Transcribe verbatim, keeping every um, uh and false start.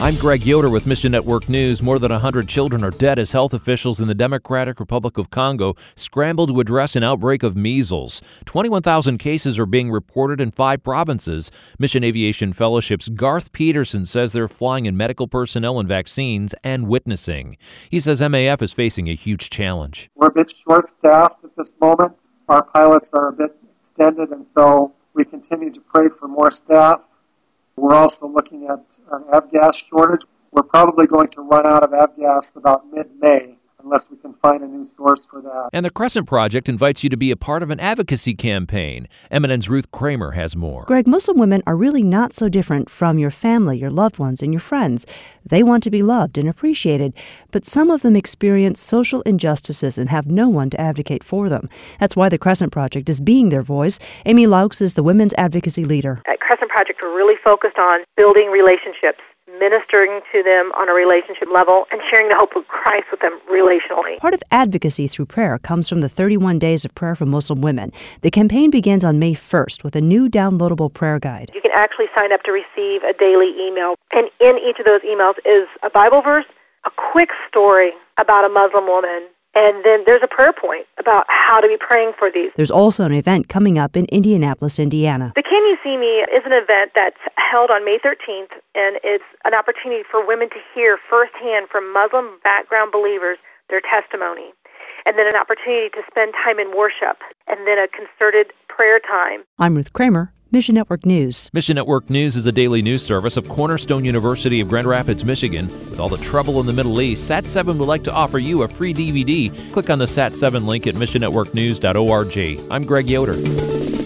I'm Greg Yoder with Mission Network News. More than one hundred children are dead as health officials in the Democratic Republic of Congo scramble to address an outbreak of measles. twenty-one thousand cases are being reported in five provinces. Mission Aviation Fellowship's Garth Peterson says they're flying in medical personnel and vaccines and witnessing. He says M A F is facing a huge challenge. We're a bit short-staffed at this moment. Our pilots are a bit extended, and so we continue to pray for more staff. We're also looking at an avgas shortage. We're probably going to run out of avgas about mid-May unless we can find a new source for that. And the Crescent Project invites you to be a part of an advocacy campaign. M N N's Ruth Kramer has more. Greg, Muslim women are really not so different from your family, your loved ones, and your friends. They want to be loved and appreciated, but some of them experience social injustices and have no one to advocate for them. That's why the Crescent Project is being their voice. Amy Laux is the women's advocacy leader. At Crescent Project, we're really focused on building relationships, ministering to them on a relationship level, and sharing the hope of Christ with them relationally. Part of advocacy through prayer comes from the thirty-one Days of Prayer for Muslim Women. The campaign begins on May first with a new downloadable prayer guide. You can actually sign up to receive a daily email, and in each of those emails is a Bible verse, a quick story about a Muslim woman, and then there's a prayer point about how to be praying for these. There's also an event coming up in Indianapolis, Indiana. The Can You See Me is an event that's held on May thirteenth, and it's an opportunity for women to hear firsthand from Muslim background believers their testimony, and then an opportunity to spend time in worship, and then a concerted prayer time. I'm Ruth Kramer, Mission Network News. Mission Network News is a daily news service of Cornerstone University of Grand Rapids, Michigan. With all the trouble in the Middle East, Sat seven would like to offer you a free D V D. Click on the Sat seven link at mission network news dot org. I'm Greg Yoder.